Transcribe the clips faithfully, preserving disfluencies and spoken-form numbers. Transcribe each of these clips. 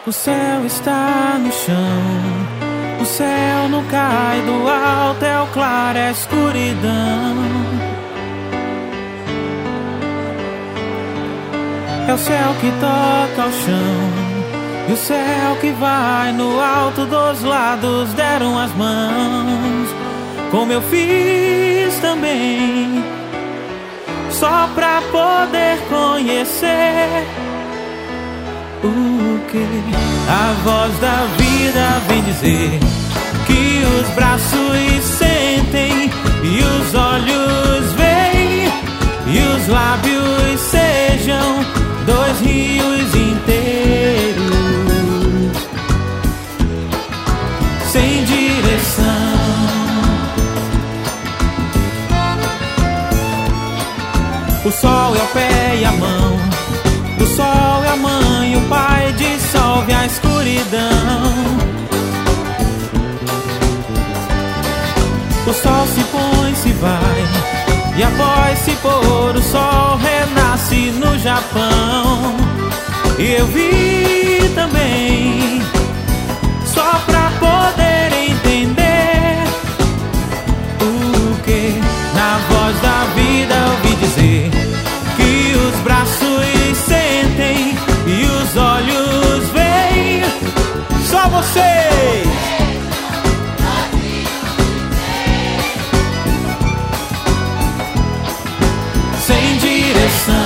O céu está no chão, o céu não cai do alto, é o claro, é a escuridão. É o céu que toca o chão, e o céu que vai no alto, dos lados deram as mãos, como eu fiz também, só pra poder conhecer o que a voz da vida vem dizer, que os braços sentem e os olhos veem e os lábios sejam dois rios inteiros sem direção. O sol é o pé e a mão, o sol é a mãe, o pai dissolve a escuridão. O sol se põe, se vai, e após se pôr o sol renasce no Japão. E eu vi também, só pra poder entender o que na voz da vida ouvi dizer, que os braços sentem e os olhos veem. Só vocês! Sem direção.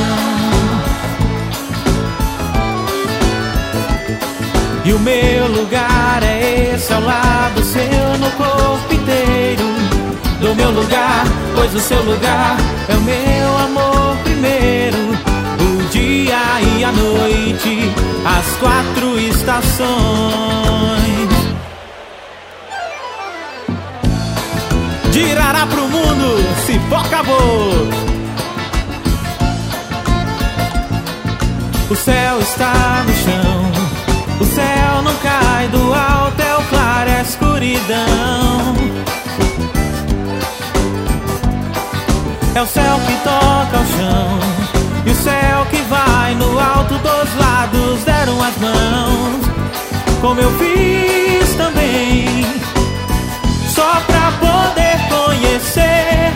E o meu lugar é esse, ao lado seu, no corpo inteiro. Do meu lugar, pois o seu lugar é o meu amor primeiro. O dia e a noite, as quatro estações. Girará pro mundo, se for acabou. O céu está no chão, o céu não cai do alto, é o claro, é a escuridão. É o céu que toca o chão, e o céu que vai no alto, dos lados deram as mãos, como eu fiz também, só pra poder conhecer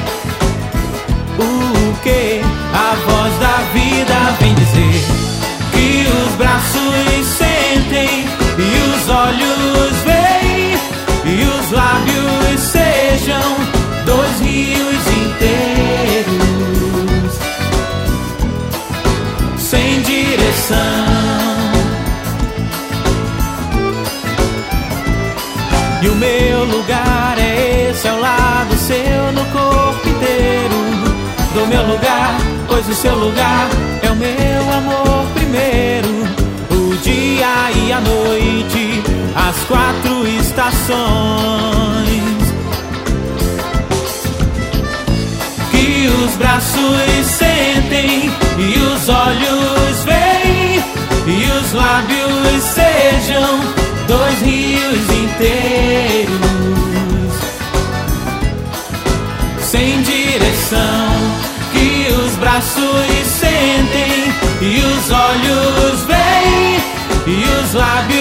o que a voz da vida vem dizer, que os braços sentem e os olhos veem e os lábios sejam dois rios inteiros sem direção. E o meu lugar é esse, ao lado seu, no corpo inteiro. Do meu lugar, pois o seu lugar é o meu amor primeiro. O dia e a noite, as quatro estações. Que os braços sentem e os olhos veem e os lábios sejam dois rios inteiros sem direção. Que os braços sentem e os olhos veem e os lábios